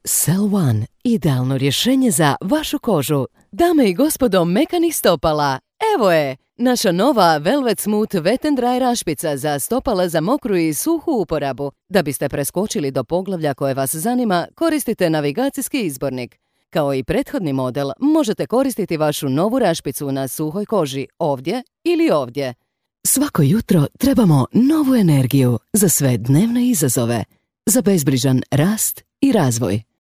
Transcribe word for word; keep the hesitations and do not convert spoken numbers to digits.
Cell One, idealno rješenje za vašu kožu. Dame i gospodo mekanih stopala, evo je! Naša nova Velvet Smooth Wet and Dry rašpica za stopala za mokru i suhu uporabu. Da biste preskočili do poglavlja koje vas zanima, koristite navigacijski izbornik. Kao i prethodni model, možete koristiti vašu novu rašpicu na suhoj koži ovdje ili ovdje. Svako jutro trebamo novu energiju za sve dnevne izazove, za bezbrižan rast i razvoj.